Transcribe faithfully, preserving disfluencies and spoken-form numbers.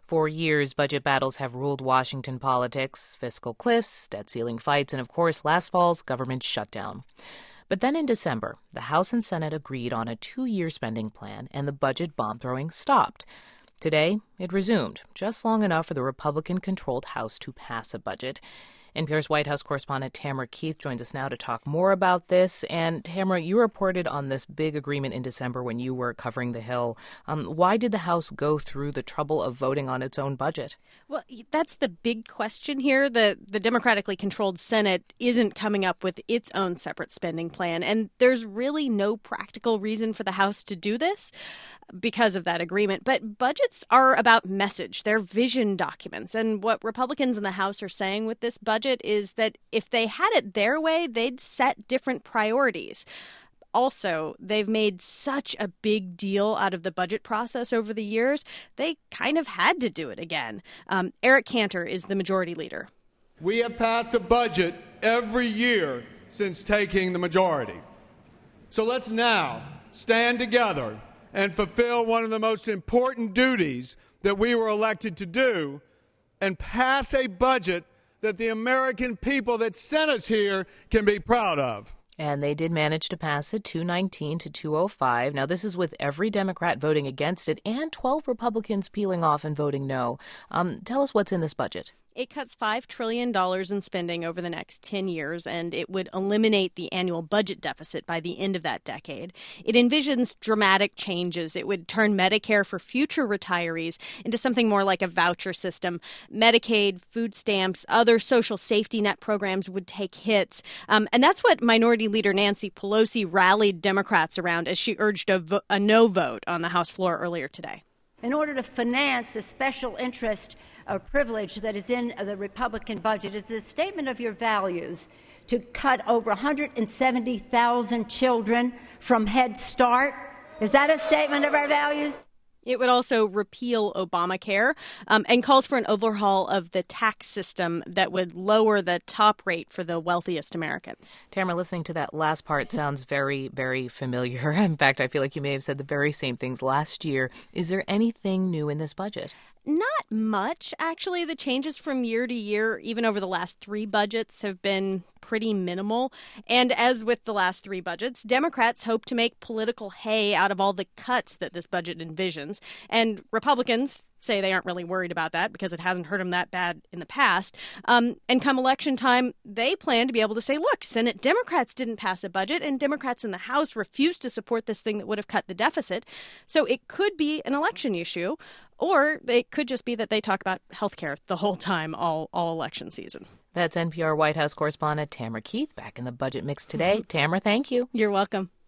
For years, budget battles have ruled Washington politics, fiscal cliffs, debt ceiling fights, and of course, last fall's government shutdown. But then in December, the House and Senate agreed on a two-year spending plan, and the budget bomb-throwing stopped. Today, it resumed, just long enough for the Republican-controlled House to pass a budget. N P R's White House correspondent Tamara Keith joins us now to talk more about this. And Tamara, you reported on this big agreement in December when you were covering the Hill. Um, why did the House go through the trouble of voting on its own budget? Well, that's the big question here. The, the democratically controlled Senate isn't coming up with its own separate spending plan. And there's really no practical reason for the House to do this because of that agreement. But budgets are about message. They're vision documents. And what Republicans in the House are saying with this budget is that if they had it their way, they'd set different priorities. Also, they've made such a big deal out of the budget process over the years, they kind of had to do it again. Um, Eric Cantor is the majority leader. We have passed a budget every year since taking the majority. So let's now stand together and fulfill one of the most important duties that we were elected to do and pass a budget that the American people that sent us here can be proud of. And they did manage to pass it two nineteen to two oh five. Now, this is with every Democrat voting against it and twelve Republicans peeling off and voting no. Um, tell us what's in this budget. It cuts five trillion dollars in spending over the next ten years, and it would eliminate the annual budget deficit by the end of that decade. It envisions dramatic changes. It would turn Medicare for future retirees into something more like a voucher system. Medicaid, food stamps, other social safety net programs would take hits. Um, and that's what Minority Leader Nancy Pelosi rallied Democrats around as she urged a, vo- a no vote on the House floor earlier today. In order to finance the special interest or privilege that is in the Republican budget, is a statement of your values to cut over one hundred seventy thousand children from Head Start. Is that a statement of our values? It would also repeal Obamacare um, and calls for an overhaul of the tax system that would lower the top rate for the wealthiest Americans. Tamara, listening to that last part sounds very, very familiar. In fact, I feel like you may have said the very same things last year. Is there anything new in this budget? Not much, actually. The changes from year to year, even over the last three budgets, have been pretty minimal. And as with the last three budgets, Democrats hope to make political hay out of all the cuts that this budget envisions. And Republicans say they aren't really worried about that because it hasn't hurt them that bad in the past. Um, and come election time, they plan to be able to say, look, Senate Democrats didn't pass a budget and Democrats in the House refused to support this thing that would have cut the deficit. So it could be an election issue, or it could just be that they talk about health care the whole time, all, all election season. That's N P R White House correspondent Tamara Keith back in the budget mix today. Tamara, thank you. You're welcome.